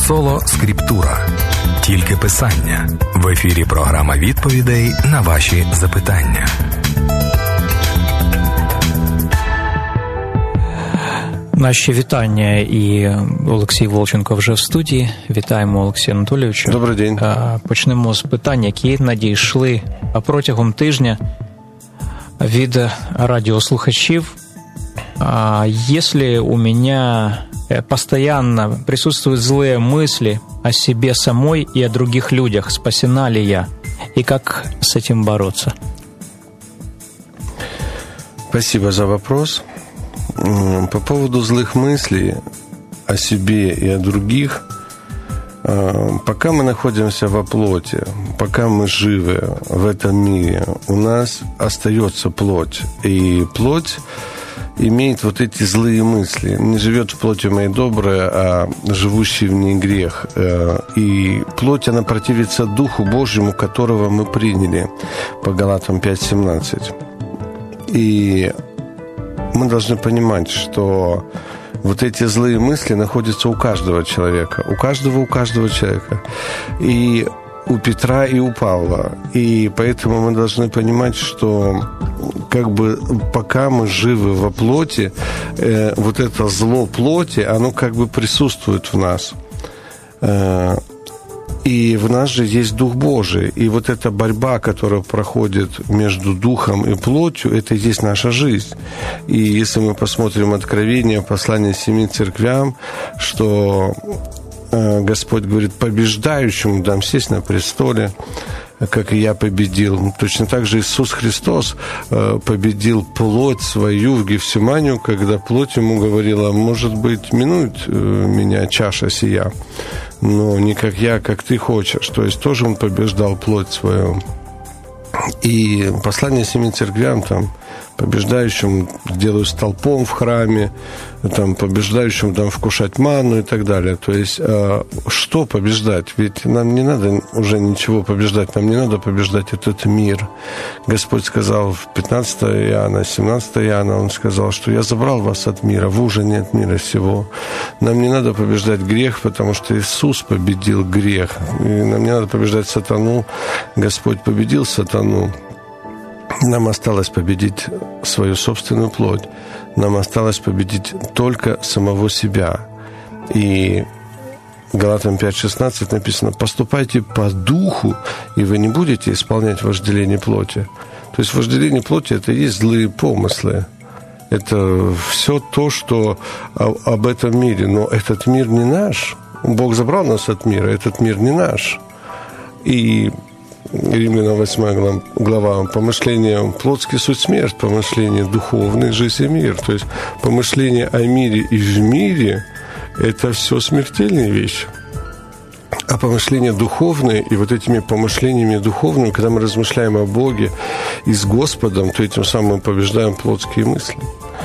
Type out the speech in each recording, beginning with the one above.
Соло Скриптура. Тільки писання. В ефірі програма відповідей на ваші запитання. Наші вітання, і Олексій Волченко вже в студії. Вітаємо, Олексія Анатолійовича. Добрий день. Почнемо з питань, які надійшли протягом тижня від радиослушателей. Если у меня постоянно присутствуют злые мысли о себе самой и о других людях, спасена ли я? И как с этим бороться? Спасибо за вопрос. По поводу злых мыслей о себе и о других, пока мы находимся во плоти, пока мы живы в этом мире, у нас остается плоть. И плоть имеет вот эти злые мысли. Не живет в плоти моей добрая, а живущий в ней грех. И плоть, она противится Духу Божьему, которого мы приняли, по Галатам 5:17. И мы должны понимать, что вот эти злые мысли находятся у каждого человека. У каждого человека. И у Петра, и у Павла. И поэтому мы должны понимать, что как бы пока мы живы во плоти, вот это зло плоти, оно как бы присутствует в нас. И в нас же есть Дух Божий. И вот эта борьба, которая проходит между Духом и плотью, это и есть наша жизнь. И если мы посмотрим Откровение, послание 7 церквям, что Господь говорит: побеждающему дам сесть на престоле, как и я победил. Точно так же Иисус Христос победил плоть свою в Гефсиманию, когда плоть ему говорила: может быть, минует меня чаша сия, но не как я, как ты хочешь. То есть тоже он побеждал плоть свою. И послание 7 церквям, там, побеждающим сделаю столпом в храме, там, побеждающим дам вкушать манну и так далее. То есть, что побеждать? Ведь нам не надо уже ничего побеждать, нам не надо побеждать этот мир. Господь сказал в 15 Иоанна, 17 Иоанна, Он сказал, что я забрал вас от мира, вы уже не от мира сего. Нам не надо побеждать грех, потому что Иисус победил грех. И нам не надо побеждать сатану, Господь победил сатану. Нам осталось победить свою собственную плоть. Нам осталось победить только самого себя. И Галатам 5:16 написано: «Поступайте по духу, и вы не будете исполнять вожделение плоти». То есть вожделение плоти – это и есть злые помыслы. Это все то, что об этом мире. Но этот мир не наш. Бог забрал нас от мира, этот мир не наш. И Римлянам 8 глава: «Помышления плотские суть смерть, помышления духовные жизнь и мир». То есть помышления о мире и в мире – это все смертельные вещи. А помышления духовные, и вот этими помышлениями духовными, когда мы размышляем о Боге и с Господом, то этим самым мы побеждаем плотские мысли.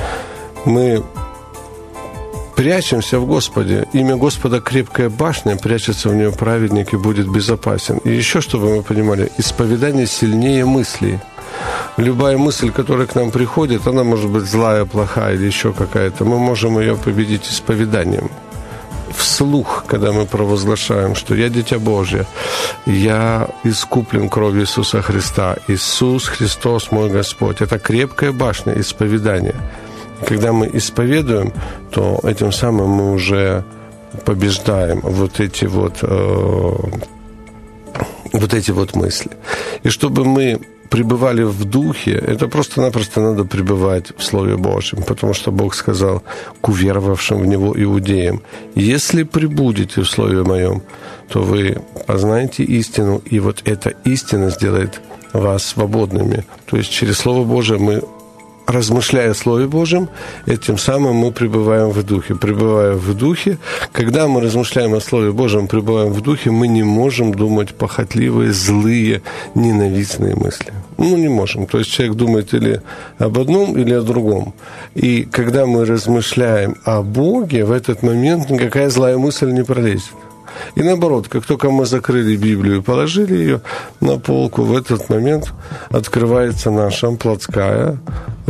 Мы прячемся в Господе. Имя Господа крепкая башня, прячется в нее праведник и будет безопасен. И еще, чтобы мы понимали, исповедание сильнее мыслей. Любая мысль, которая к нам приходит, она может быть злая, плохая или еще какая-то, мы можем ее победить исповеданием. Вслух, когда мы провозглашаем, что я дитя Божье, я искуплен кровью Иисуса Христа, Иисус Христос мой Господь. Это крепкая башня исповедания. Когда мы исповедуем, то этим самым мы уже побеждаем вот эти вот мысли. И чтобы мы пребывали в Духе, это просто-напросто надо пребывать в Слове Божьем, потому что Бог сказал к уверовавшим в Него иудеям: «Если пребудете в Слове Моем, то вы познаете истину, и вот эта истина сделает вас свободными». То есть через Слово Божие мы, размышляя о Слове Божьем, этим самым мы пребываем в Духе. Пребывая в Духе, когда мы размышляем о Слове Божьем, пребываем в Духе, мы не можем думать похотливые, злые, ненавистные мысли. Не можем. То есть человек думает или об одном, или о другом. И когда мы размышляем о Боге, в этот момент никакая злая мысль не пролезет. И наоборот, как только мы закрыли Библию и положили ее на полку, в этот момент открывается наша плотская,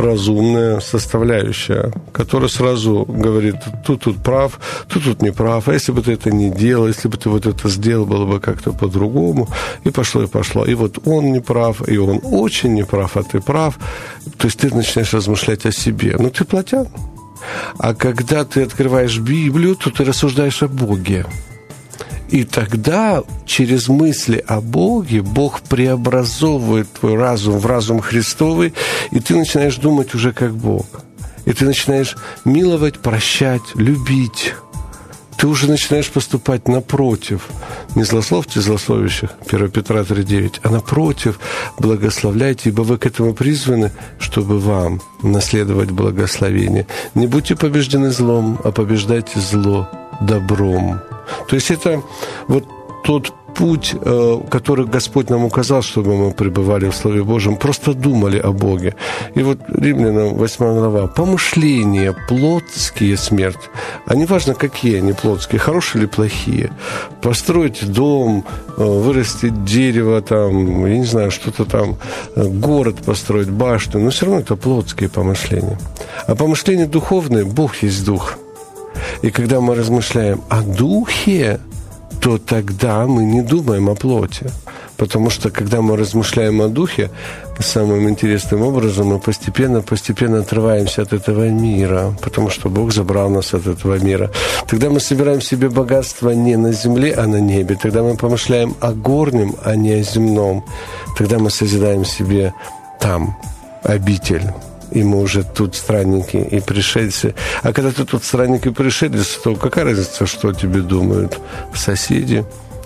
разумная составляющая, которая сразу говорит, тут прав, тут не прав, а если бы ты это не делал, если бы ты вот это сделал, было бы как-то по-другому, и пошло, и пошло. И вот он не прав, и он очень не прав, а ты прав. То есть ты начинаешь размышлять о себе. Ну, ты плотян. А когда ты открываешь Библию, то ты рассуждаешь о Боге. И тогда через мысли о Боге Бог преобразовывает твой разум в разум Христовый, и ты начинаешь думать уже как Бог. И ты начинаешь миловать, прощать, любить. Ты уже начинаешь поступать напротив. Не злословьте злословящих, 1 Петра 3,9, а напротив, благословляйте, ибо вы к этому призваны, чтобы вам наследовать благословение. Не будьте побеждены злом, а побеждайте зло добром. То есть это вот тот путь, который Господь нам указал, чтобы мы пребывали в Слове Божьем, просто думали о Боге. И вот Римлянам 8 глава. Помышления плотские смерть. А не важно, какие они плотские, хорошие или плохие. Построить дом, вырастить дерево, там, я не знаю, что-то там, город построить, башню, но все равно это плотские помышления. А помышления духовные, Бог есть Дух. И когда мы размышляем о Духе, то тогда мы не думаем о плоти. Потому что, когда мы размышляем о Духе, самым интересным образом мы постепенно отрываемся от этого мира, потому что Бог забрал нас от этого мира. Тогда мы собираем себе богатство не на земле, а на небе. Тогда мы помышляем о горнем, а не о земном. Тогда мы созидаем себе там обитель. И мы уже тут странники и пришельцы. А когда ты тут странник и пришелец, то какая разница, что о тебе думают соседи?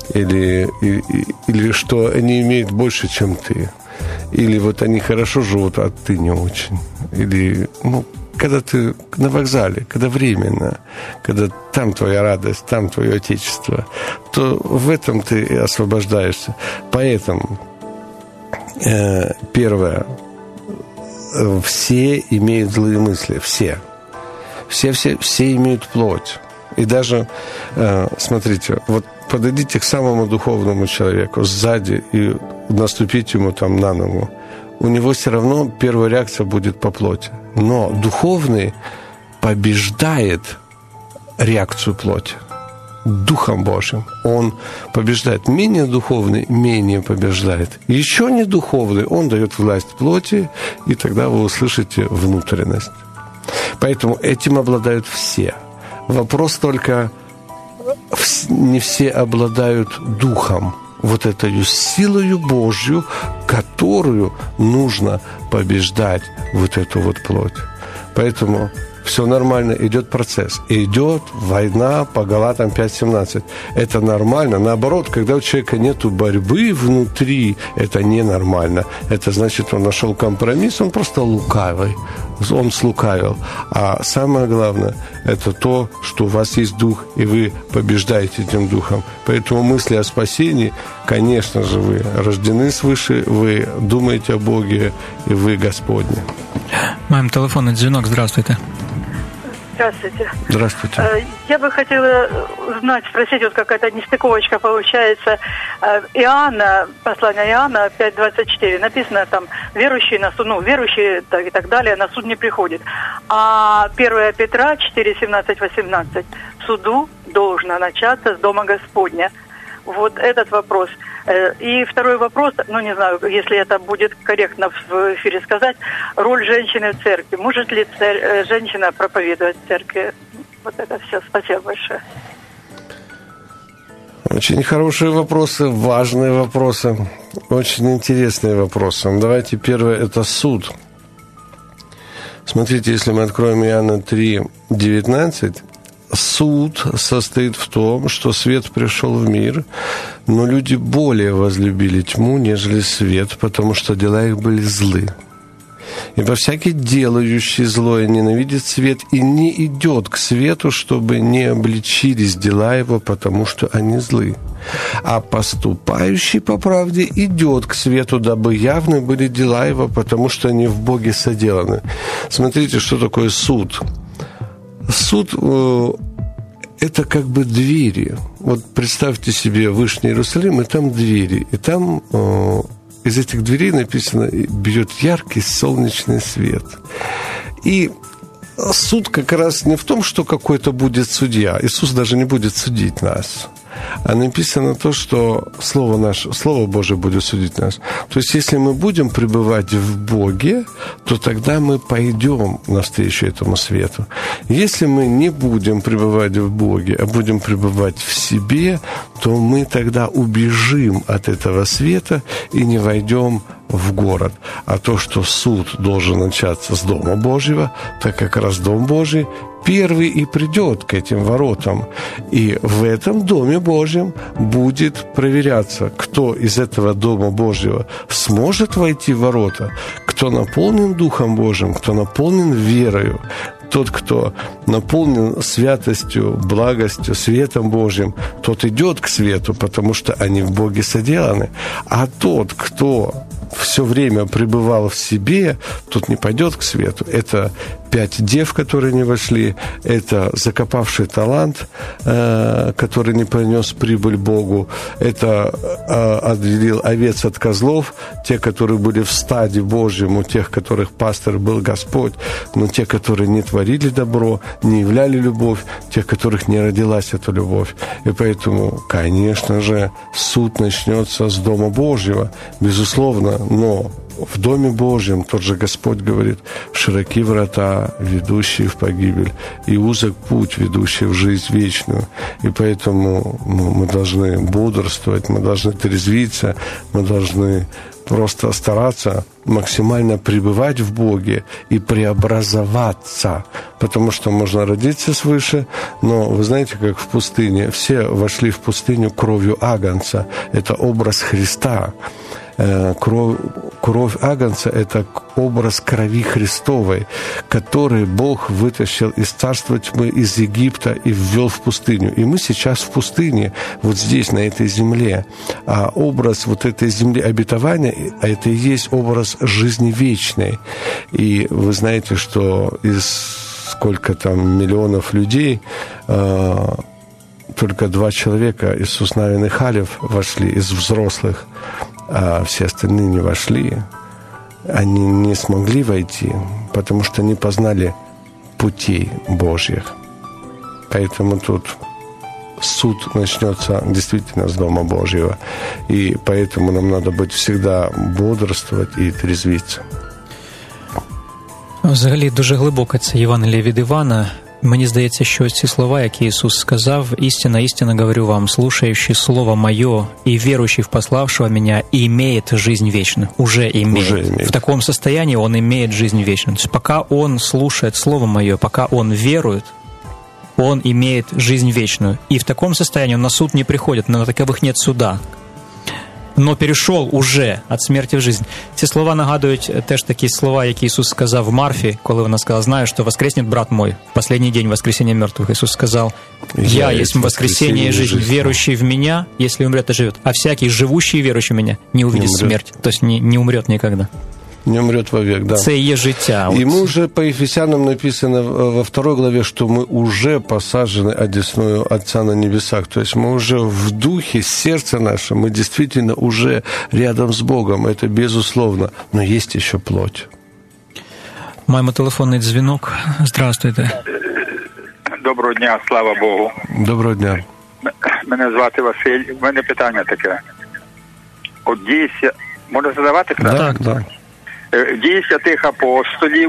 Или что они имеют больше, чем ты? Или вот они хорошо живут, а ты не очень? Или, когда ты на вокзале, когда временно, когда там твоя радость, там твое отечество, то в этом ты освобождаешься. Поэтому первое, все имеют злые мысли, все. Все имеют плоть. И даже, смотрите, вот подойдите к самому духовному человеку сзади и наступите ему там на ногу. У него все равно первая реакция будет по плоти. Но духовный побеждает реакцию плоти. Духом Божьим. Он побеждает. Менее духовный менее побеждает. Еще не духовный, он дает власть плоти, и тогда вы услышите внутренность. Поэтому этим обладают все. Вопрос только, не все обладают духом, вот этой силою Божью, которую нужно побеждать вот эту вот плоть. Поэтому все нормально, идет процесс. Идет война по Галатам 5:17. Это нормально. Наоборот, когда у человека нет борьбы внутри, это ненормально. Это значит, он нашел компромисс, он просто лукавый. Он слукавил. А самое главное, это то, что у вас есть дух, и вы побеждаете этим духом. Поэтому мысли о спасении, конечно же, вы рождены свыше, вы думаете о Боге, и вы Господни. Маем телефонный звонок. Здравствуйте. Здравствуйте. Здравствуйте. Я бы хотела узнать, спросить, вот какая-то нестыковочка получается. Иоанна, послание Иоанна 5:24, написано там, верующие на суд, верующие и так далее, на суд не приходит. А 1 Петра 4:17-18, суду должно начаться с дома Господня. Вот этот вопрос. И второй вопрос, не знаю, если это будет корректно в эфире сказать, роль женщины в церкви. Может ли женщина проповедовать в церкви? Вот это все. Спасибо большое. Очень хорошие вопросы, важные вопросы, очень интересные вопросы. Давайте первое, это суд. Смотрите, если мы откроем Иоанна 3:19, суд состоит в том, что свет пришел в мир, но люди более возлюбили тьму, нежели свет, потому что дела их были злы. Ибо всякий делающий злое ненавидит свет и не идет к свету, чтобы не обличились дела его, потому что они злы. А поступающий по правде идет к свету, дабы явны были дела его, потому что они в Боге соделаны. Смотрите, что такое суд. Суд – это как бы двери. Вот представьте себе Вышний Иерусалим, и там двери. И там из этих дверей написано, бьет яркий солнечный свет. И суд как раз не в том, что какой-то будет судья. Иисус даже не будет судить нас. А написано то, что Слово Божие будет судить нас. То есть, если мы будем пребывать в Боге, то тогда мы пойдем навстречу этому свету. Если мы не будем пребывать в Боге, а будем пребывать в себе, то мы тогда убежим от этого света и не войдем в город. А то, что суд должен начаться с Дома Божьего, так как раз Дом Божий первый и придет к этим воротам. И в этом Доме Божьем будет проверяться, кто из этого Дома Божьего сможет войти в ворота, кто наполнен Духом Божьим, кто наполнен верою. Тот, кто наполнен святостью, благостью, светом Божьим, тот идет к свету, потому что они в Боге соделаны. А тот, кто все время пребывал в себе, тот не пойдет к свету. Это 5 дев, которые не вошли, это закопавший талант, который не принес прибыль Богу, это отделил овец от козлов, те, которые были в стаде Божьем, у тех, которых пастор был Господь, но те, которые не творили добро, не являли любовь, тех, которых не родилась эта любовь. И поэтому, конечно же, суд начнется с Дома Божьего, безусловно, но в Доме Божьем тот же Господь говорит: широки врата, ведущие в погибель, и узок путь, ведущий в жизнь вечную. И поэтому мы должны бодрствовать, мы должны трезвиться, мы должны просто стараться максимально пребывать в Боге и преобразоваться, потому что можно родиться свыше, но вы знаете, как в пустыне, все вошли в пустыню кровью агнца, это образ Христа. Кровь агнца – это образ крови Христовой, который Бог вытащил из царства тьмы, из Египта и ввел в пустыню. И мы сейчас в пустыне, вот здесь, на этой земле. А образ вот этой земли обетования – это и есть образ жизни вечной. И вы знаете, что из сколько там миллионов людей только 2 человека, Иисус Навин и Халев, вошли из взрослых, а все остальные не вошли. Они не смогли войти, потому что не познали путей Божьих. Поэтому тут суд начнется действительно с Дома Божьего. И поэтому нам надо быть всегда бодрствовать и трезвиться. Взагалі дуже глибоке це Євангеліє від Івана. Мені здається, що ці слова, які Ісус сказав: «Истинно, истинно говорю вам, слушающий Слово Мое и верующий в пославшего Меня имеет жизнь вечную». Уже имеет. В таком состоянии он имеет жизнь вечную. То есть пока он слушает Слово Мое, пока он верует, он имеет жизнь вечную. И в таком состоянии он на суд не приходит, на таковых нет суда. Но перейшов уже від смерті в жизнь. Ці слова нагадують теж такі слова, які Ісус сказав Марфі, коли вона сказала: «Знаю, що воскреснет брат мой в последний день воскресения мертвых». Ісус сказав: «Я есть воскресение и жизнь. Верующий в Меня, если умрет, и живет. А всякий, живущий и верующий в Меня, не увидит смерть». То есть не умрет никогда. Не умрет вовек, да. Це є життя. И мы уже по Ефесянам написано во 2 главе, что мы уже посажены одесную Отца на небесах. То есть мы уже в духе, сердце наше, мы действительно уже рядом с Богом. Это безусловно. Но есть еще плоть. Маємо телефонний дзвінок. Здравствуйте. Доброго дня, слава Богу. Доброго дня. Мене звати Василь. У мене питання таке. От дійсно, можна задавати? Так, так. Дії святих апостолів,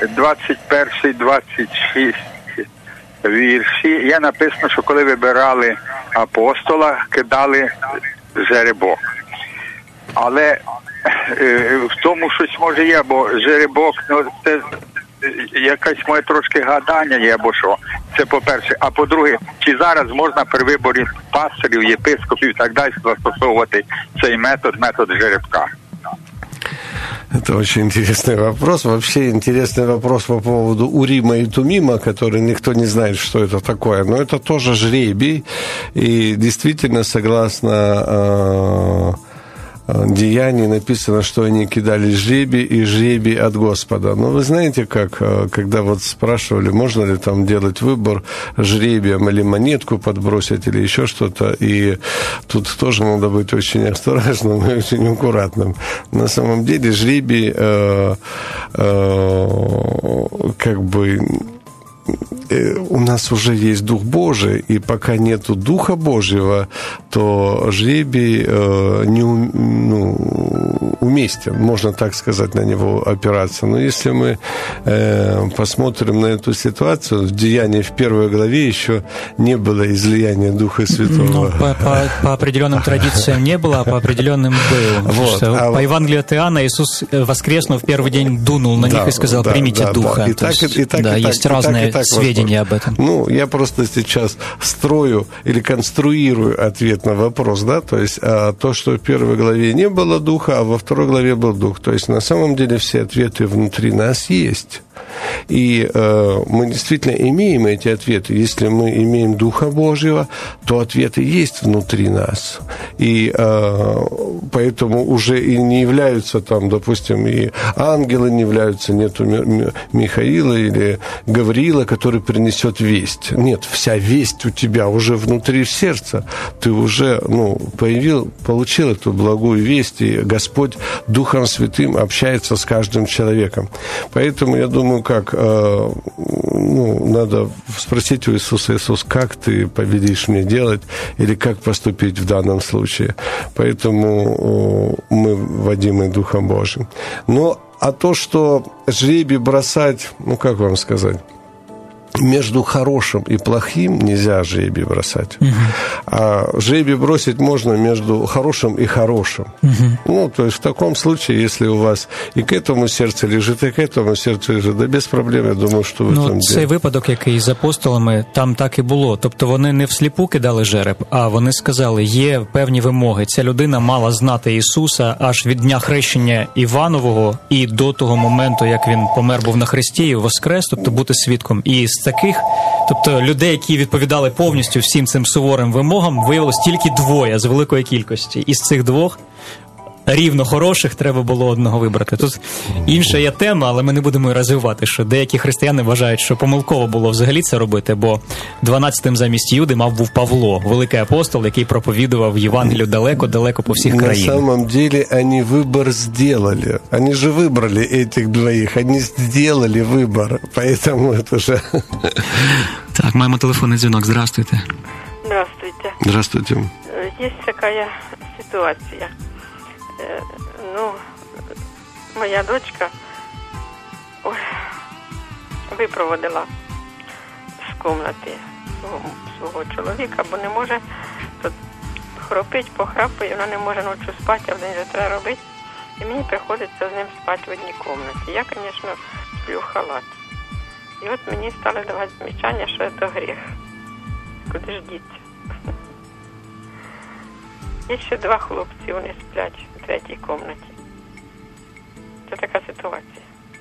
21-26 вірші. Є написано, що коли вибирали апостола, кидали жеребок. Але в тому щось може є, бо жеребок, ну, це якесь моє трошки гадання є, або що. Це по-перше. А по-друге, чи зараз можна при виборі пастирів, єпископів і так далі застосовувати цей метод жеребка? Это очень интересный вопрос. Вообще интересный вопрос по поводу Урима и Тумима, который никто не знает, что это такое. Но это тоже жребий. И действительно, согласно Деяний написано, что они кидали жребий, и жребий от Господа. Но вы знаете, как, когда вот спрашивали, можно ли там делать выбор жребием или монетку подбросить, или еще что-то, и тут тоже надо быть очень осторожным и очень аккуратным. На самом деле жребий как бы... У нас уже есть Дух Божий, и пока нету Духа Божьего, то жребий не уместен, можно так сказать, на него опираться. Но если мы посмотрим на эту ситуацию, в Деянии в 1 главе еще не было излияния Духа Святого. Ну, по определенным традициям не было, а по определенным было. Вот. По Евангелию от Иоанна Иисус, воскреснув в первый день, дунул на них и сказал: примите Духа. Есть разные сведения об этом. Ну, я просто сейчас строю или конструирую ответ на вопрос, да, то есть то, что в 1 главе не было Духа, а во 2 главе был Дух. То есть на самом деле все ответы внутри нас есть. И мы действительно имеем эти ответы. Если мы имеем Духа Божьего, то ответы есть внутри нас. И поэтому уже и не являются там, допустим, и ангелы не являются, нету Михаила или Гавриила, который принесет весть. Нет, вся весть у тебя уже внутри сердца. Ты уже получил эту благую весть, и Господь Духом Святым общается с каждым человеком. Поэтому я думаю, как надо спросить у Иисуса: Иисус, как ты повелишь мне делать, или как поступить в данном случае. Поэтому мы водимы Духом Божьим. А то, что жребий бросать, как вам сказать, между хорошим и плохим нельзя жребий бросать. А жребий бросить можно между хорошим и хорошим. То есть в таком случае, если у вас и к этому сердце лежит, и к этому сердце лежит, да без проблем, я думаю, що ви там... Цей випадок, який з апостолами, там так і було. Тобто вони не всліпу кидали жереб, а вони сказали, є певні вимоги. Ця людина мала знати Ісуса аж від дня хрещення Іванового і до того моменту, як він помер був на хресті і воскрес, тобто бути свідком. І з таких, тобто людей, які відповідали повністю всім цим суворим вимогам, виявилось тільки 2 з великої кількості. Із цих 2 рівно хороших треба було одного вибрати. Тут інша є тема, але ми не будемо її розвивати, що деякі християни вважають, що помилково було взагалі це робити, бо 12-тим замість Юди був Павло, великий апостол, який проповідував Євангелію далеко-далеко по всіх країнах. На самом деле они выбор сделали. Они же выбрали этих 2. Они сделали выбор. Поэтому это же... Так, маємо телефонний дзвінок. Здравствуйте. Здравствуйте. Здравствуйте. Есть такая ситуация. Моя дочка випроводила з кімнати свого чоловіка, бо не може тут хропить, похрапує, вона не може ночі спати, а вдень вже треба робити. І мені приходиться з ним спати в одній кімнаті. Я, звісно, сплю в халат. І от мені стали давати замічання, що це гріх. Куди ж діти? Є ще 2 хлопці, вони сплять в 3-й кімнаті. Це така ситуація.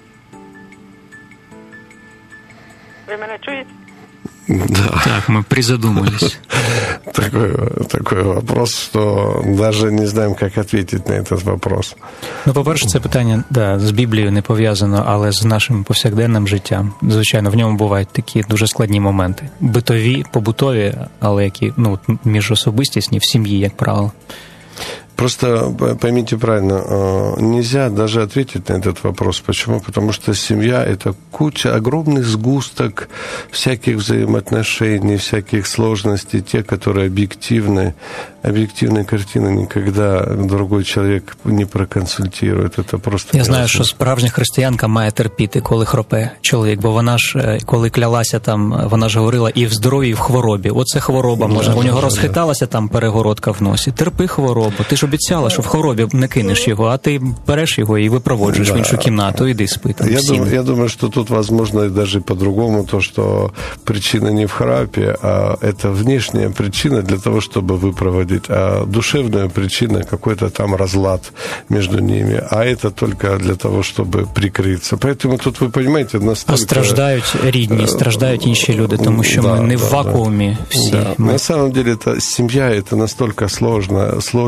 Ви мене чуєте? Да. Так, мы призадумались. Такой вопрос, что даже не знаем, как ответить на этот вопрос. По-перше, це питання, з Біблією не пов'язано, але з нашим повсякденним життям. Звичайно, в ньому бувають такі дуже складні моменти. Битові, побутові, але які, міжособистісні, в сім'ї, як правило. Просто поймите правильно, нельзя даже ответить на этот вопрос. Почему? Потому что семья – это куча, огромный сгусток всяких взаимоотношений, всяких сложностей, те, которые объективны. Объективной картины никогда другой человек не проконсультирует. Это просто... Я знаю, що справжня християнка має терпіти, коли хропе чоловік, бо вона ж, коли клялася там, вона ж говорила і в здоров'ї, і в хворобі. Оце хвороба, може, у нього розхиталася там перегородка в носі. Терпи хворобу. Ти ж обіцяла, що в хворобі не кинеш його, а ти береш його і випроводжуєш в іншу кімнату, іди спи там. Я думаю, что тут возможно даже по-другому то, что причина не в храпе, а это внешняя причина для того, чтобы выпроводить, а душевная причина какой-то там разлад между ними, а это только для того, чтобы прикрыться. Поэтому тут, ви понимаете, настолько... А страждають рідні, страждають інші люди, тому що ми не в вакуумі всі. На самом деле, семья – это настолько сложный сгусток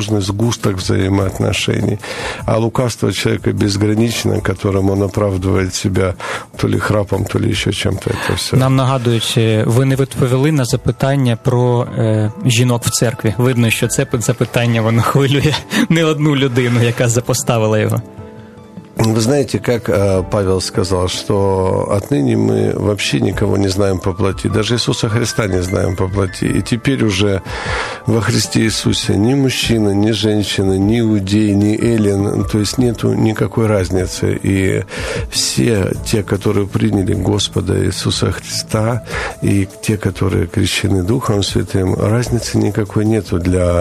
сгусток взаимоотношений. А лукавство человека безгранично, которым он оправдывает себя то ли храпом, то ли еще чем-то. Это все. Нам нагадують, ви не відповіли на запитання про жінок в церкві. Видно, що це запитання, воно хвилює не одну людину, яка запоставила його. Вы знаете, как Павел сказал, что отныне мы вообще никого не знаем по плоти. Даже Иисуса Христа не знаем по плоти. И теперь уже во Христе Иисусе ни мужчина, ни женщина, ни иудей, ни эллин, то есть нету никакой разницы. И все те, которые приняли Господа Иисуса Христа, и те, которые крещены Духом Святым, разницы никакой нету для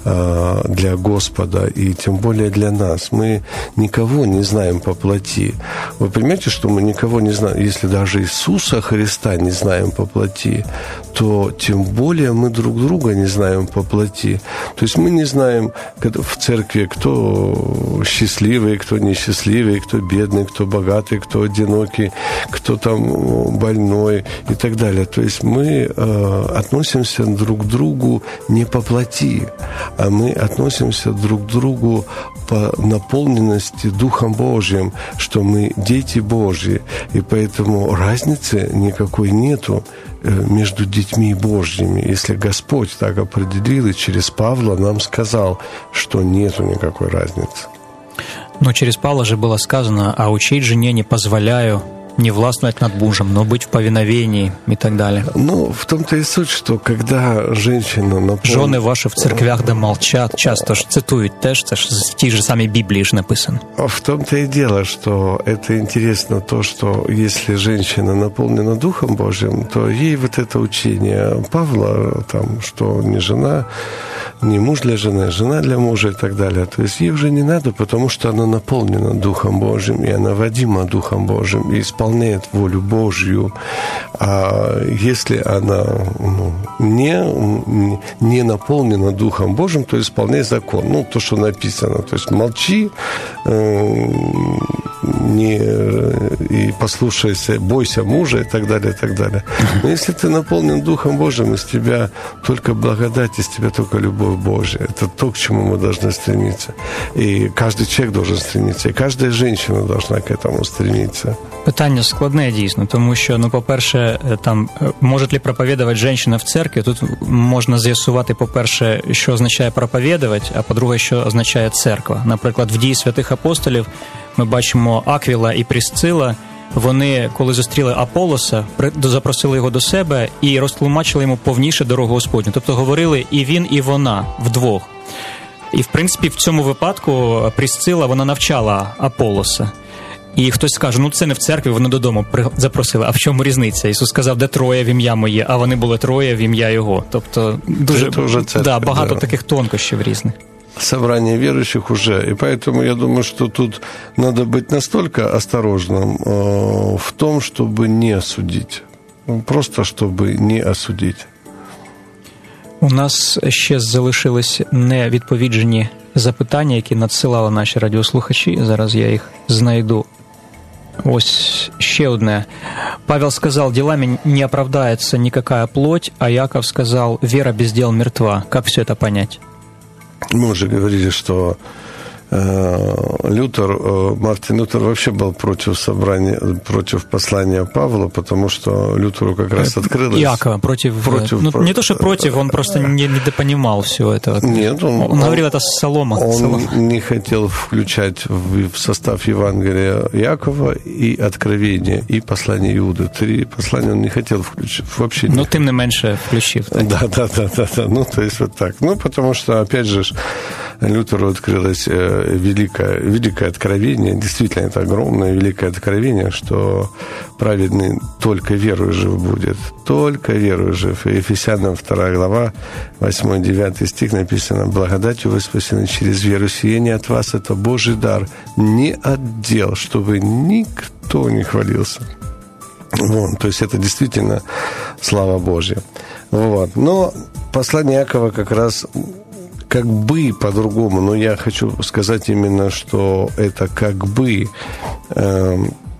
Господа, и тем более для нас. Мы никого не знаем по плоти. Вы понимаете, что мы никого не знаем? Если даже Иисуса Христа не знаем по плоти, то тем более мы друг друга не знаем по плоти. То есть мы не знаем в церкви, кто счастливый, кто несчастливый, кто бедный, кто богатый, кто одинокий, кто там больной и так далее. То есть мы относимся друг к другу не по плоти, а мы относимся друг к другу по наполненности Духом Божьим, что мы дети Божьи, и поэтому разницы никакой нету между детьми Божьими. Если Господь так определил и через Павла нам сказал, что нету никакой разницы. Но через Павла же было сказано: «А учить жене не позволяю не властвовать над мужем, но быть в повиновении» и так далее. Ну, в том-то и суть, что когда женщина «Жены ваши в церквях да молчат», часто ж цитують теж, це ж в тій же самій Біблії ж написано. В том-то и дело, что это интересно то, что если женщина наполнена Духом Божьим, то ей вот это учение Павла, там, что не жена, не муж для жены, жена для мужа и так далее, то есть ей уже не надо, потому что она наполнена Духом Божьим, и она водима Духом Божьим, и исполняет волю Божью. А если она не наполнена Духом Божьим, то исполняй закон. Ну, то, что написано. То есть молчи, и послушайся, бойся мужа и так далее, и так далее. Но если ты наполнен Духом Божьим, из тебя только благодать, из тебя только любовь Божья. Это то, к чему мы должны стремиться. И каждый человек должен стремиться, и каждая женщина должна к этому стремиться. Питання складне дійсно, тому що, по-перше, там, може ли проповідувати жінка в церкві? Тут можна з'ясувати, по-перше, що означає проповідувати, а по-друге, що означає церква. Наприклад, в дії святих апостолів ми бачимо Аквіла і Присцила. Вони, коли зустріли Аполлоса, запросили його до себе і розтлумачили йому повніше дорогу Господню. Тобто говорили і він, і вона вдвох. І, в принципі, в цьому випадку Присцила, вона навчала Аполлоса. І хтось скаже, це не в церкві, вони додому запросили. А в чому різниця? Ісус сказав, де троє в ім'я моє, а вони були троє в ім'я Його. Тобто дуже багато таких тонкощів різних. Собрание верующих уже. И поэтому я думаю, что тут надо быть настолько осторожным в том, чтобы не осудить. Просто чтобы не осудить. У нас ще залишились невідповіджені запитання, які надсилали наші радіослухачі. Зараз я їх знайду. Ось ще одне. Павел сказал, делами не оправдается никакая плоть, а Яков сказал, вера без дел мертва. Как все это понять? Мы уже говорили, что Мартин Лютер вообще был против послания Павла, потому что Лютеру как раз открылось... Иакова против не то, что против, он просто недопонимал все это. Нет, он говорил это с Солома. Он не хотел включать в состав Евангелия Иакова и Откровения, и послание Иуды. 3 послания он не хотел включить вообще. Но тем не меньше включив. Да. То есть вот так. Потому что, опять же, Лютеру открылось великое откровение, действительно, это огромное великое откровение, что праведный только верою жив будет, только верою жив. И Ефесянам 2 глава, 8-9 стих написано, «Благодатью вы спасены через веру, сие не от вас, это Божий дар, не от дел, чтобы никто не хвалился». То есть это действительно слава Божья. Но послание Иакова как раз... как бы по-другому, но я хочу сказать именно, что это как бы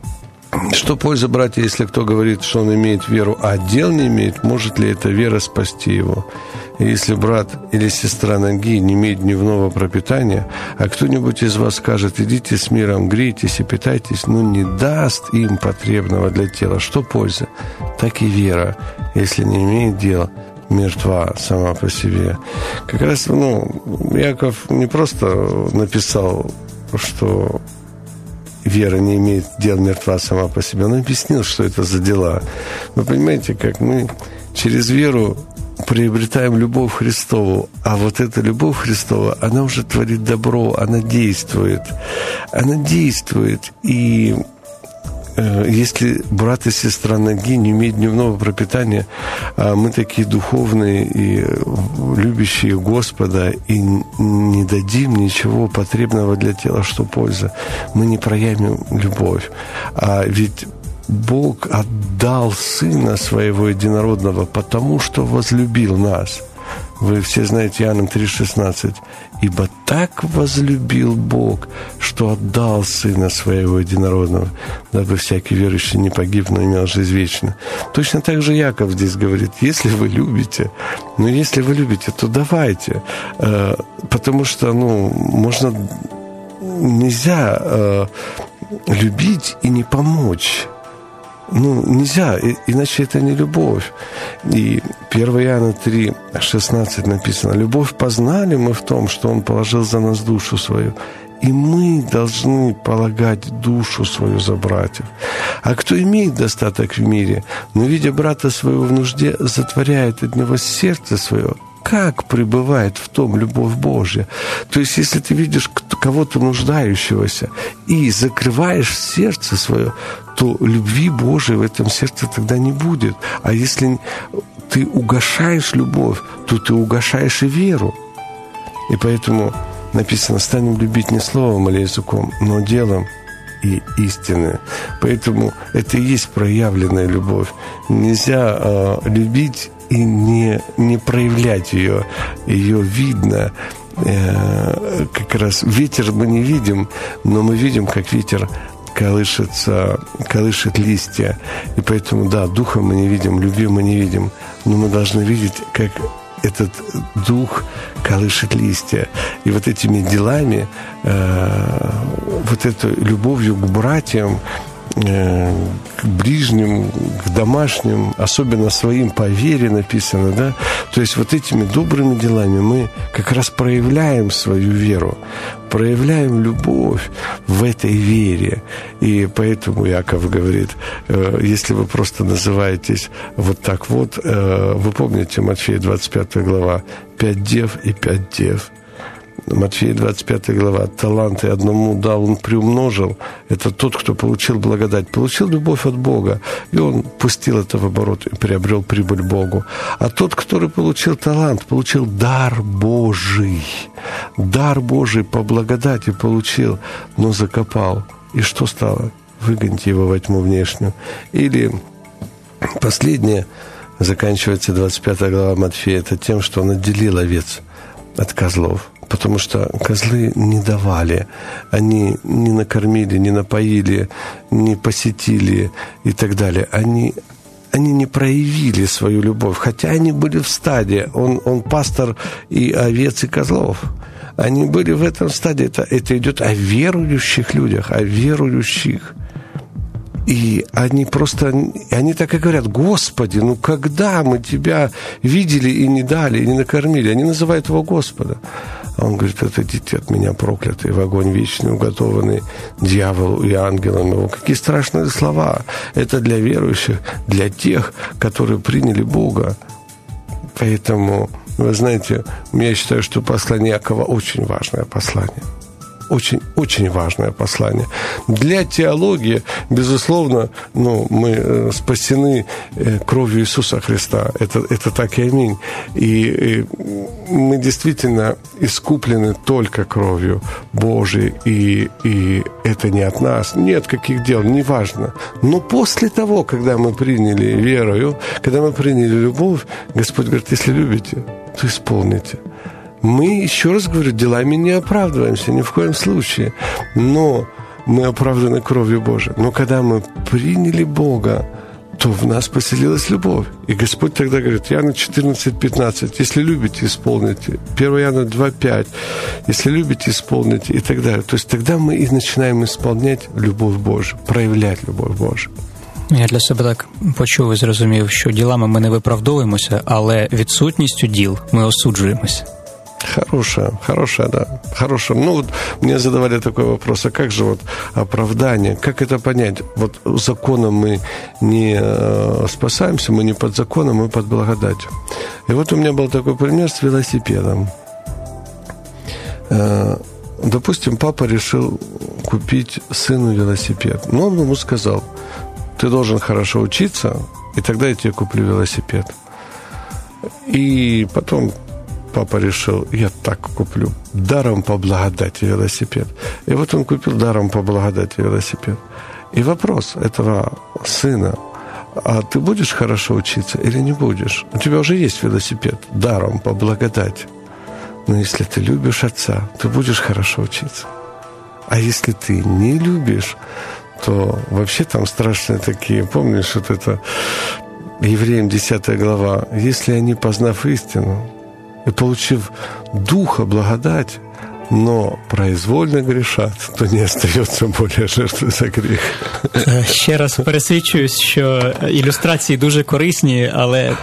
Что польза, братья, если кто говорит, что он имеет веру, а дел не имеет? Может ли эта вера спасти его? И если брат или сестра ноги не имеет дневного пропитания, а кто-нибудь из вас скажет: идите с миром, грейтесь и питайтесь, но не даст им потребного для тела, что польза? Так и вера, если не имеет дела, мертва сама по себе. Как раз, Яков не просто написал, что вера не имеет дел, мертва сама по себе. Он объяснил, что это за дела. Вы понимаете, как мы через веру приобретаем любовь Христову, а вот эта любовь Христова, она уже творит добро, она действует. Она действует, и если брат и сестра ноги не имеют дневного пропитания, а мы такие духовные и любящие Господа, и не дадим ничего потребного для тела, что польза, мы не проявим любовь. А ведь Бог отдал Сына Своего Единородного, потому что возлюбил нас. Вы все знаете Иоанна 3,16. «Ибо так возлюбил Бог, что отдал Сына Своего Единородного, дабы всякий верующий не погиб, но имел жизнь вечную». Точно так же Яков здесь говорит: если вы любите, то давайте. Потому что, нельзя любить и не помочь. Нельзя, иначе это не любовь. И 1 Иоанна 3,16 написано: «Любовь познали мы в том, что Он положил за нас душу свою, и мы должны полагать душу свою за братьев. А кто имеет достаток в мире, но, видя брата своего в нужде, затворяет от него сердце свое, как пребывает в том любовь Божья?» То есть, если ты видишь кого-то нуждающегося и закрываешь сердце свое, то любви Божией в этом сердце тогда не будет. А если ты угашаешь любовь, то ты угашаешь и веру. И поэтому написано: станем любить не словом или языком, но делом и истины. Поэтому это и есть проявленная любовь. Нельзя любить и не проявлять ее. Ее видно. Как раз ветер мы не видим, но мы видим, как ветер колышет листья. И поэтому, да, духа мы не видим, любви мы не видим, но мы должны видеть, как этот дух колышет листья. И вот этими делами, вот этой любовью к братьям, к ближним, к домашним, особенно своим по вере написано, да? То есть вот этими добрыми делами мы как раз проявляем свою веру, проявляем любовь в этой вере. И поэтому Яков говорит: если вы просто называетесь вот так вот, вы помните Матфея 25 глава, 5 дев и 5 дев. Матфея 25 глава: таланты одному дал, он приумножил. Это тот, кто получил благодать, получил любовь от Бога, и он пустил это в оборот и приобрел прибыль Богу. А тот, который получил талант, получил дар Божий. Дар Божий по благодати получил, но закопал. И что стало? Выгоните его во тьму внешнюю. Или последнее, заканчивается 25 глава Матфея, это тем, что он отделил овец от козлов. Потому что козлы не давали, они не накормили, не напоили, не посетили и так далее. Они не проявили свою любовь, хотя они были в стаде. Он пастор и овец, и козлов. Они были в этом стаде. Это идет о верующих людях, о верующих. И они так и говорят: Господи, когда мы Тебя видели и не дали, и не накормили? Они называют Его Господа. А Он говорит: отойдите от меня, проклятые, в огонь вечный, уготованный дьяволу и ангелам его. Какие страшные слова. Это для верующих, для тех, которые приняли Бога. Поэтому, вы знаете, я считаю, что послание Якова очень важное послание. Очень важное послание. Для теологии, безусловно, мы спасены кровью Иисуса Христа. Это так и аминь. И мы действительно искуплены только кровью Божией. И это не от нас. Нет каких дел, неважно. Но после того, когда мы приняли верою, когда мы приняли любовь, Господь говорит: если любите, то исполните. Мы, еще раз говорю, делами не оправдываемся, ни в коем случае. Но мы оправданы кровью Божией. Но когда мы приняли Бога, то в нас поселилась любовь. И Господь тогда говорит, Иоанна 14:15, если любите, исполните. 1 Иоанна 2:5, если любите, исполните, и так далее. То есть тогда мы и начинаем исполнять любовь Божию, проявлять любовь Божию. Я для себе так почув і зрозумів, що ділами ми не виправдовуємося, але відсутністю діл ми осуджуємося. Хорошая, да. Хорошая. Ну, вот мне задавали такой вопрос, а как же вот оправдание? Как это понять? Вот законом мы не спасаемся, мы не под законом, мы под благодатью. И вот у меня был такой пример с велосипедом. Допустим, папа решил купить сыну велосипед. Но он ему сказал, ты должен хорошо учиться, и тогда я тебе куплю велосипед. И потом папа решил, я так куплю, даром по благодати велосипед. И вот он купил даром по благодати велосипед. И вопрос этого сына, а ты будешь хорошо учиться или не будешь? У тебя уже есть велосипед даром по благодати. Но если ты любишь отца, ты будешь хорошо учиться. А если ты не любишь, то вообще там страшные такие, помнишь, вот это Евреям 10 глава, если они, познав истину и получив духа благодать, но произвольно грешат, то не остается более жертви за гріх. Ще раз пересвідчуюсь, що ілюстрації дуже корисні, але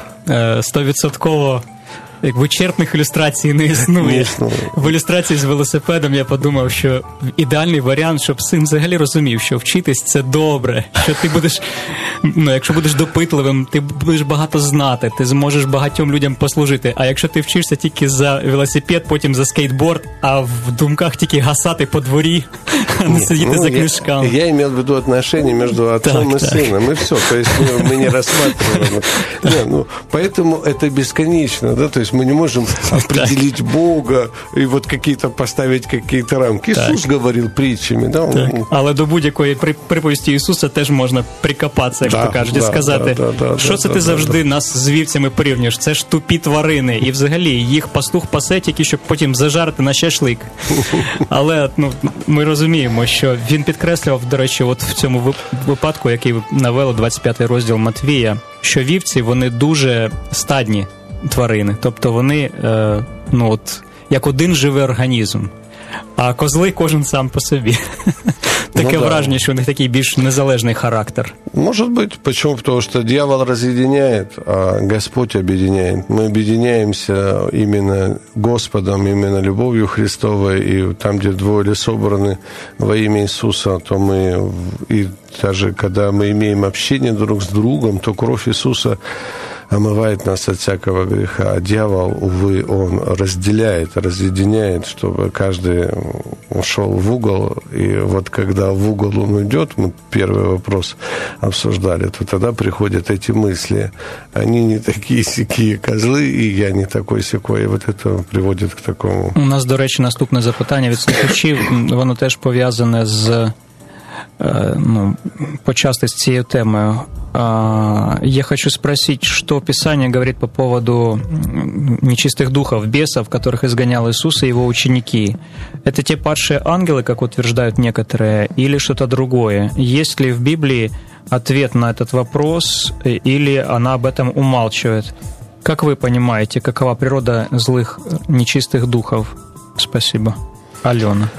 100% вичерпних ілюстрацій не існує. В ілюстрації з велосипедом я подумав, що ідеальний варіант, щоб син взагалі розумів, що вчитись – це добре, що ти будеш, якщо будеш допитливим, ти будеш багато знати, ти зможеш багатьом людям послужити. А якщо ти вчишся тільки за велосипед, потім за скейтборд, а в думках тільки гасати по дворі, а не сидіти за книжками. Я имел в виду отношения между отцом и сыном, и все. То есть мы не рассматриваем. Поэтому это бесконечно, да, то есть мы не можем определить Бога и вот какие-то поставить какие-то рамки. Ісус говорив притчами, да? Але до будь-якої приповісті Ісуса теж можна прикопатися, як то кажуть, і сказати, що це ти завжди нас з вівцями порівнюєш? Це ж тупі тварини, і взагалі їх пастух пасе тільки, щоб потім зажарити на шашлик. Але ми розуміємо, що він підкреслював, до речі, от в цьому випадку, який навели 25 розділ Матвія, що вівці, вони дуже стадні тварини, тобто вони, як один живий організм, а козли кожен сам по собі. Таке враження, що у них такий більш незалежний характер. Может быть. Почему? Потому что дьявол разъединяет, а Господь объединяет. Мы объединяемся именно Господом, именно любовью Христовой, и там, где двое или собраны во имя Иисуса, то мы, и даже когда мы имеем общение друг с другом, то кровь Иисуса омывает нас от всякого греха. А дьявол, увы, он разделяет, разъединяет, чтобы каждый ушел в угол. И вот когда в угол он уйдет, мы первый вопрос обсуждали, то тогда приходят эти мысли. Они не такие-сякие козлы, и я не такой-сякой. И вот это приводит к такому. У нас, до речі, наступне запитання від слухачів. Воно теж пов'язане з почасти с цією темою. Я хочу спросить, что Писание говорит по поводу нечистых духов, бесов, которых изгонял Иисус и его ученики. Это те падшие ангелы, как утверждают некоторые, или что-то другое? Есть ли в Библии ответ на этот вопрос, или она об этом умалчивает? Как вы понимаете, какова природа злых, нечистых духов? Спасибо. Алена.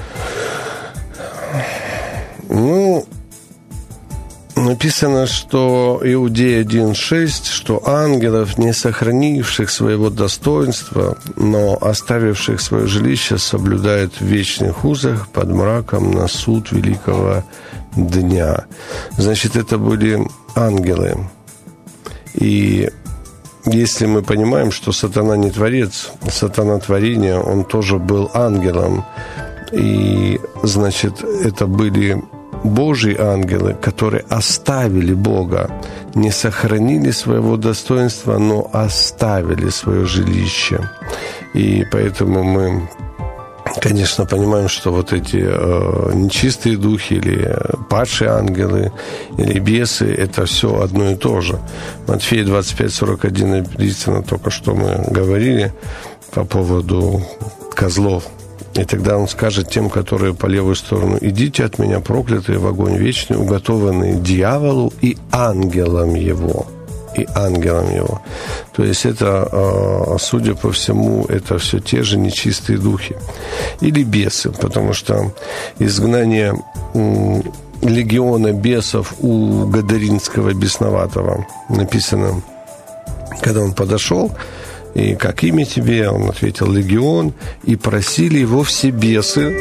Написано, что Иудея 1:6, что ангелов, не сохранивших своего достоинства, но оставивших свое жилище, соблюдают в вечных узах под мраком на суд великого дня. Значит, это были ангелы. И если мы понимаем, что сатана не творец, сатана творение, он тоже был ангелом. И, значит, это были Божьи ангелы, которые оставили Бога, не сохранили своего достоинства, но оставили свое жилище. И поэтому мы, конечно, понимаем, что вот эти нечистые духи или падшие ангелы или бесы – это все одно и то же. Матфея 25:41 написано, только что мы говорили по поводу козлов И тогда он скажет тем, которые по левую сторону: идите от меня, проклятые, в огонь вечный, уготованный дьяволу и ангелам его. И ангелам его. То есть это, судя по всему, это все те же нечистые духи. Или бесы, потому что изгнание легиона бесов у Гадаринского бесноватого написано, когда он подошел, и как имя тебе? Он ответил: легион. И просили его все бесы.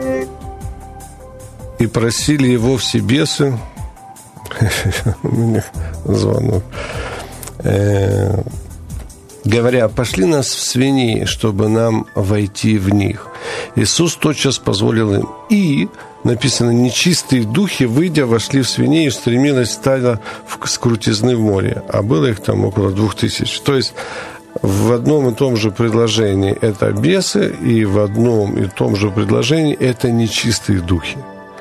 И просили его все бесы. У меня звонок. Говоря: пошли нас в свиней, чтобы нам войти в них. Иисус тотчас позволил им. И написано: нечистые духи, выйдя, вошли в свиней, и устремилось стадо с крутизны в море. А было их там около 2000. То есть в одном и том же предложении это бесы, и в одном и том же предложении это нечистые духи.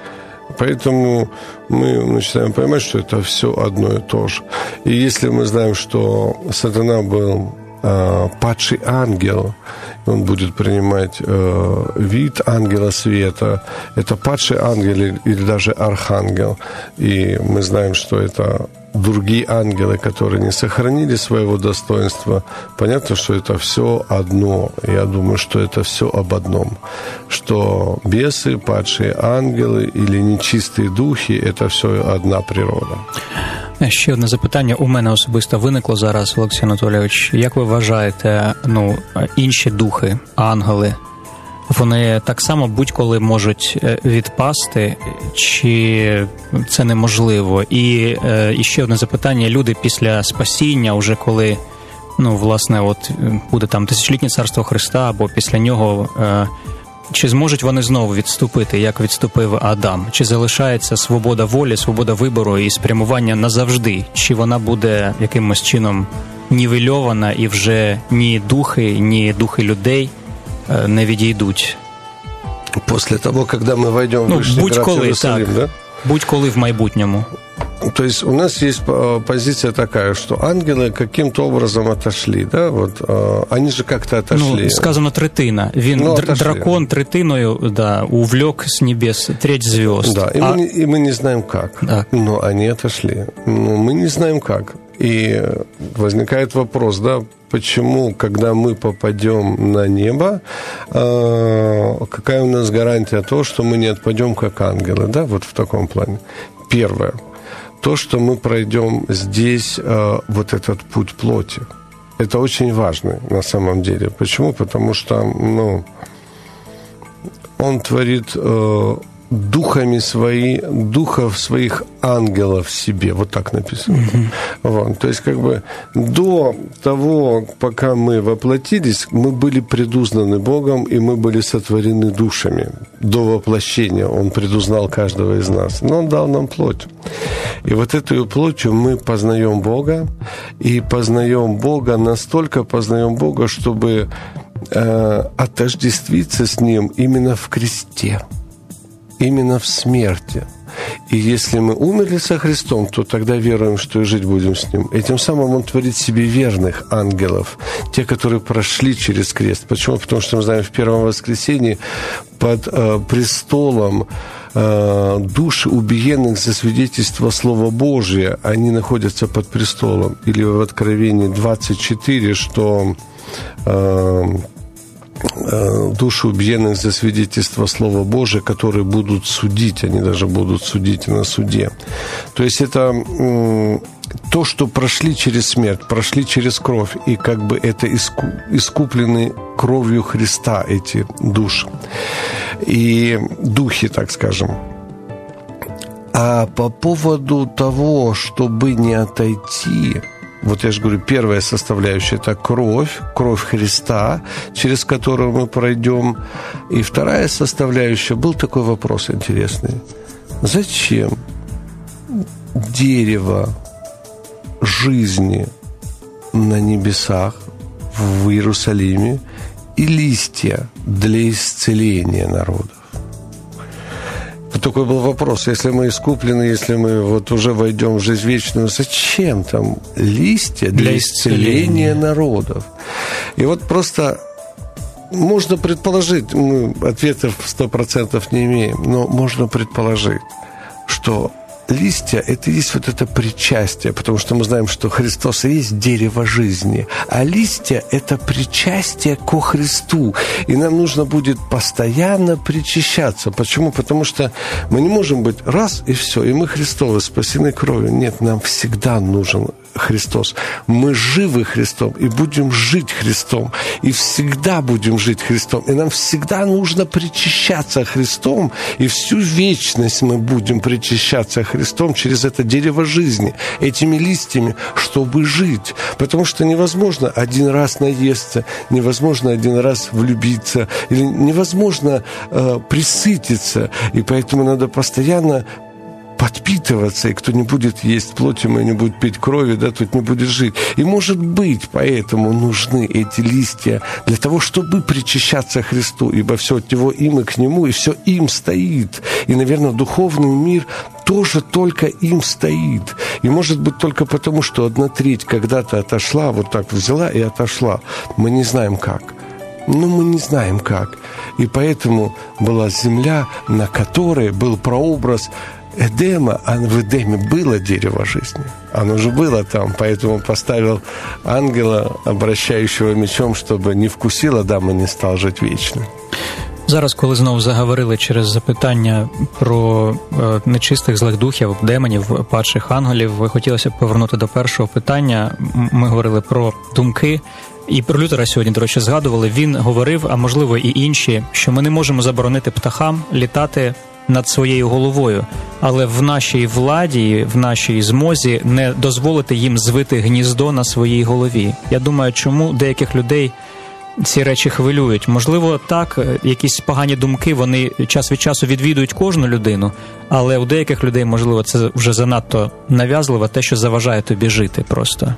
Поэтому мы начинаем понимать, что это все одно и то же. И если мы знаем, что сатана был падший ангел, он будет принимать вид ангела света, это падший ангел или даже архангел. И мы знаем, что это другие ангелы, которые не сохранили своего достоинства. Понятно, что это все одно. Я думаю, что это все об одном. Что бесы, падшие ангели или нечистые духи – это все одна природа. Ще одне запитання у мене особисто виникло зараз, Олексій Анатолійович. Як ви вважаєте, інші духи, ангели, вони так само будь-коли можуть відпасти, чи це неможливо? І ще одне запитання. Люди після спасіння, уже коли, власне, от буде там тисячолітнє царство Христа, або після нього, чи зможуть вони знову відступити, як відступив Адам? Чи залишається свобода волі, свобода вибору і спрямування назавжди? Чи вона буде якимось чином нівельована і вже ні духи людей не відійдуть? Після того, коли ми войдемо в Вишній Град Иерусалим, да? Будь-коли в майбутньому. То есть у нас есть позиция такая, что ангелы каким-то образом отошли, да, вот они же как-то отошли. Сказано третина. Він дракон третиною, да, увлек с небес треть звезд. Да, и мы не знаем как. Да. Но они отошли. Мы не знаем как. И возникает вопрос, да, почему, когда мы попадем на небо, какая у нас гарантия того, что мы не отпадем как ангелы, да, вот в таком плане. Первое. То, что мы пройдем здесь вот этот путь плоти. Это очень важно на самом деле. Почему? Потому что, он творит духов своих ангелов в себе. Вот так написано. Mm-hmm. Вот. То есть, до того, пока мы воплотились, мы были предузнаны Богом, и мы были сотворены душами. До воплощения Он предузнал каждого из нас. Но Он дал нам плоть. И вот этой плотью мы познаем Бога, и познаем Бога, настолько познаем Бога, чтобы отождествиться с Ним именно в кресте, именно в смерти. И если мы умерли со Христом, то тогда веруем, что и жить будем с Ним. И тем самым Он творит себе верных ангелов, те, которые прошли через крест. Почему? Потому что мы знаем, в первом воскресенье под престолом души убиенных за свидетельство Слова Божия, они находятся под престолом. Или в Откровении 24, что души убиенных за свидетельство Слова Божия, которые будут судить, они даже будут судить на суде. То есть это то, что прошли через смерть, прошли через кровь, и это искуплены кровью Христа эти души и духи, так скажем. А по поводу того, чтобы не отойти, вот я же говорю, первая составляющая – это кровь Христа, через которую мы пройдем. И вторая составляющая – был такой вопрос интересный. Зачем дерево жизни на небесах в Иерусалиме и листья для исцеления народов? Вот такой был вопрос. Если мы искуплены, если мы вот уже войдем в жизнь вечную, зачем там листья для исцеления народов? И вот просто можно предположить, мы ответов 100% не имеем, но можно предположить, что листья – это и есть вот это причастие, потому что мы знаем, что Христос и есть дерево жизни, а листья – это причастие ко Христу, и нам нужно будет постоянно причащаться. Почему? Потому что мы не можем быть раз и все, и мы Христовы, спасены кровью. Нет, нам всегда нужен Христос. Мы живы Христом и будем жить Христом, и всегда будем жить Христом, и нам всегда нужно причащаться Христом, и всю вечность мы будем причащаться Христом через это дерево жизни, этими листьями, чтобы жить. Потому что невозможно один раз наесться, невозможно один раз влюбиться, или невозможно присытиться, и поэтому надо постоянно подпитываться, и кто не будет есть плоти моей, не будет пить крови, да, тот не будет жить. И, может быть, поэтому нужны эти листья для того, чтобы причащаться Христу, ибо все от Него им и к Нему, и все им стоит. И, наверное, духовный мир тоже только им стоит. И, может быть, только потому, что 1/3 когда-то отошла, вот так взяла и отошла. Мы не знаем как. Но мы не знаем как. И поэтому была земля, на которой был прообраз Эдема, а в Эдеме было дерево жизни. Оно же было там, поэтому поставил ангела, обращающего мечом, чтобы не вкусил Адам и не стал жить вечно. Зараз, коли знову заговорили через запитання про нечистих злих духів, демонів, падших ангелів, хотілося б повернути до першого питання. Ми говорили про думки. І про Лютера сьогодні, до речі, згадували. Він говорив, а можливо і інші, що ми не можемо заборонити птахам літати над своєю головою, але в нашій владі, в нашій змозі не дозволити їм звити гніздо на своїй голові. Я думаю, чому деяких людей ці речі хвилюють. Можливо, так, якісь погані думки, вони час від часу відвідують кожну людину, але у деяких людей, можливо, це вже занадто нав'язливо, те, що заважає тобі жити просто.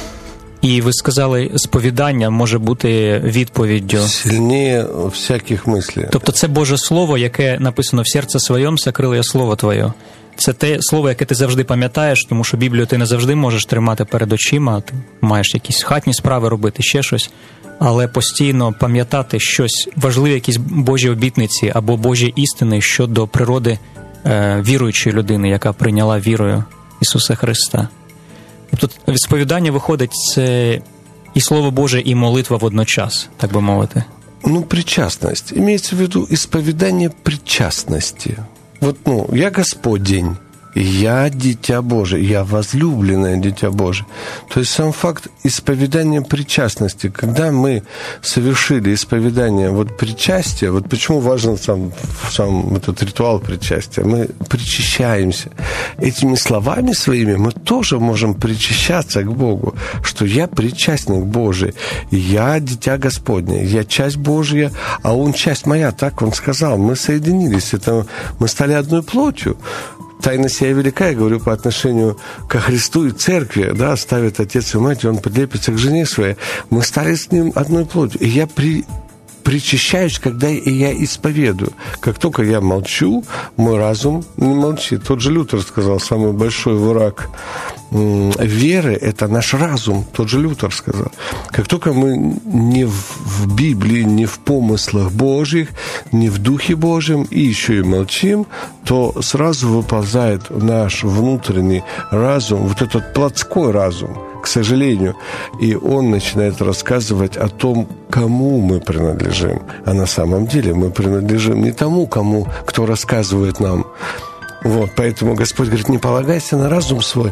І ви сказали, сповідання може бути відповіддю. Сильніше всяких мислів. Тобто це Боже Слово, яке написано в серце своєму, сокрило я Слово Твоє. Це те слово, яке ти завжди пам'ятаєш, тому що Біблію ти не завжди можеш тримати перед очима, ти маєш якісь хатні справи робити, ще щось. Але постійно пам'ятати щось, важливі якісь Божі обітниці або Божі істини щодо природи віруючої людини, яка прийняла вірою Ісуса Христа. Тобто сповідання виходить, це і Слово Боже, і молитва водночас, так би мовити. Причастность. Имеется в виду исповедание причастности. Вот, я Господень, я дитя Божие, я возлюбленное дитя Божие. То есть сам факт исповедания причастности, когда мы совершили исповедание причастия, почему важен сам этот ритуал причастия, мы причащаемся. Этими словами своими мы тоже можем причащаться к Богу, что я причастник Божий, я дитя Господне, я часть Божья, а Он часть моя, так Он сказал, мы соединились, мы стали одной плотью. Тайна сия велика, я говорю по отношению ко Христу и Церкви, да, ставит отец и мать, и он подлепится к жене своей. Мы стали с ним одной плотью. И я причащаюсь, когда я исповедую. Как только я молчу, мой разум не молчит. Тот же Лютер сказал, самый большой враг веры – это наш разум. Тот же Лютер сказал. Как только мы не в Библии, не в помыслах Божьих, не в Духе Божьем, и еще и молчим, то сразу выползает наш внутренний разум, вот этот плотской разум, к сожалению, и он начинает рассказывать о том, кому мы принадлежим. А на самом деле мы принадлежим не тому, кто рассказывает нам. Поэтому Господь говорит, не полагайся на разум свой,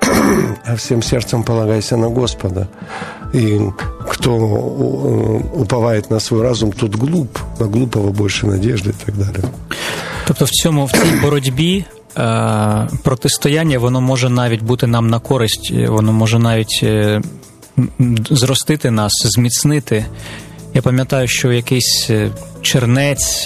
а всем сердцем полагайся на Господа. И кто уповает на свой разум, тот глуп, на глупого больше надежды и так далее. Тобто в цій боротьбі протистояння, воно може навіть бути нам на користь, воно може навіть зростити нас, зміцнити. Я пам'ятаю, що якийсь чернець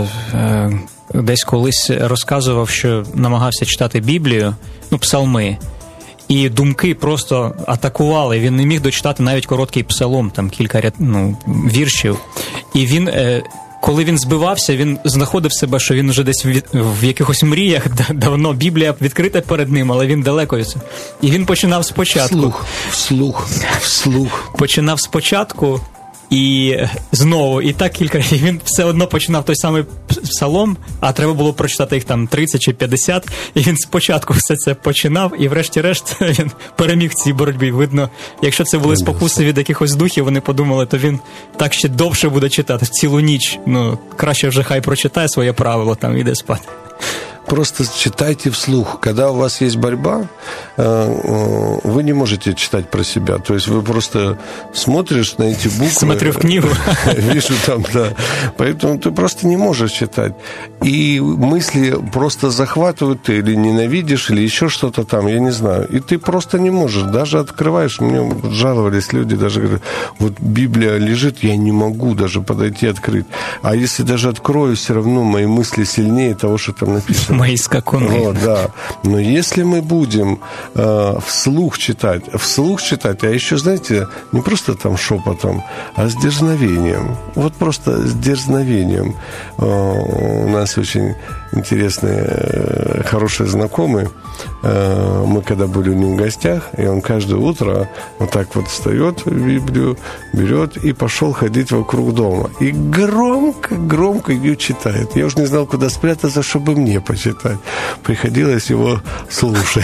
десь колись розказував, що намагався читати Біблію, псалми, і думки просто атакували. Він не міг дочитати навіть короткий псалом, там кілька віршів. І він, коли він збивався, він знаходив себе, що він вже десь в якихось мріях, давно Біблія відкрита перед ним, але він далеко від цього. І він починав спочатку. Вслух. Починав спочатку І знову, і так кілька разів. Він все одно починав той самий псалом, а треба було прочитати їх там 30 чи 50, і він спочатку все це починав, і врешті-решт він переміг в цій боротьбі. Видно, якщо це були спокуси від якихось духів, вони подумали, то він так ще довше буде читати, цілу ніч. Ну, краще вже хай прочитає своє правило, там, іде спати. Просто читайте вслух. Когда у вас есть борьба, вы не можете читать про себя. То есть вы просто смотришь на эти буквы. Смотрю в книгу. Вижу там, да. Поэтому ты просто не можешь читать. И мысли просто захватывают ты, или ненавидишь, или еще что-то там, я не знаю. И ты просто не можешь. Даже открываешь, мне жаловались люди, даже говорят, вот Библия лежит, я не могу даже подойти открыть. А если даже открою, все равно мои мысли сильнее того, что там написано. Мои скакуны. Вот, да. Но если мы будем вслух читать, а еще, знаете, не просто там шепотом, а с дерзновением. Вот просто с дерзновением. У нас очень интересный, хороший знакомый. Мы когда были у него в гостях, и он каждое утро вот так вот встает, Библию берет и пошел ходить вокруг дома. И громко ее читает. Я уже не знал, куда спрятаться, чтобы мне почитать. Приходилось его слушать.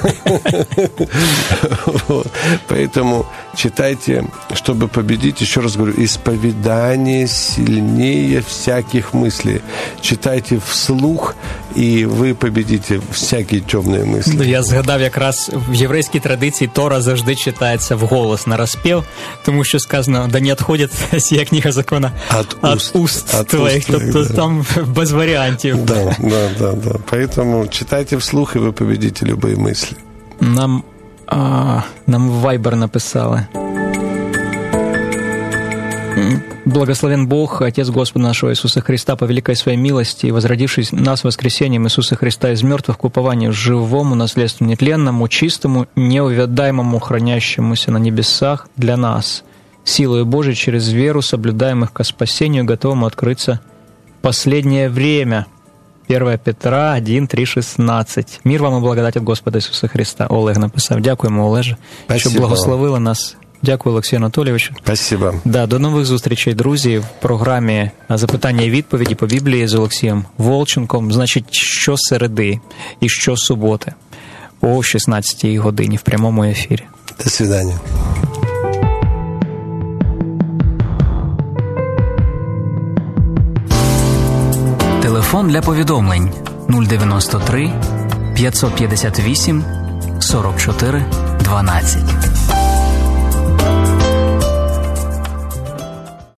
Поэтому читайте, чтобы победить. Еще раз говорю, исповедание сильнее всяких мыслей. Читайте вслух, і ви победите всякі темні мислі. Я згадав, якраз в єврейській традиції Тора завжди читається вголос на розпів, тому що сказано, да не відходить сія книга закона от уст твоїх. Тобто там без варіантів. Да. Поэтому читайте вслух, і ви победите любые мислі. Нам в Viber написали. Благословен Бог, Отец Господа нашего Иисуса Христа, по великой своей милости, возродившись нас воскресением Иисуса Христа из мертвых к упованию живому, наследству нетленному, чистому, неувядаемому, хранящемуся на небесах для нас, силою Божией через веру, соблюдаемых ко спасению, готовому открыться последнее время. 1 Петра 1, 3, 16. Мир вам і благодать від Господа Ісуса Христа. Олег написав. Дякуємо, Олеже, що благословили нас. Дякую, Олексію Анатолійовичу. Спасибо. Да, до нових зустрічей, друзі, в програмі «Запитання і відповіді по Біблії» з Олексієм Волченком. Значить, щосереди і щосуботи о 16-й годині в прямому ефірі. До свидання. Телефон для повідомлень 093 558 44 12.